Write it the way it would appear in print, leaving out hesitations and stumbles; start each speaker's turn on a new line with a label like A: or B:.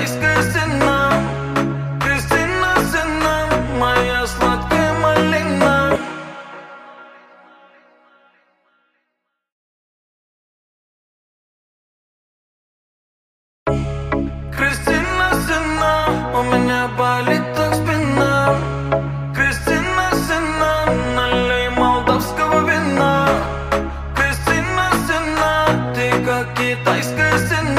A: китайская стена. Кристина, сына, моя сладкая малина. Кристина, сына, у меня болит так спина. Кристина, сына, налей молдавского вина. Кристина, сына, ты как китайская стена.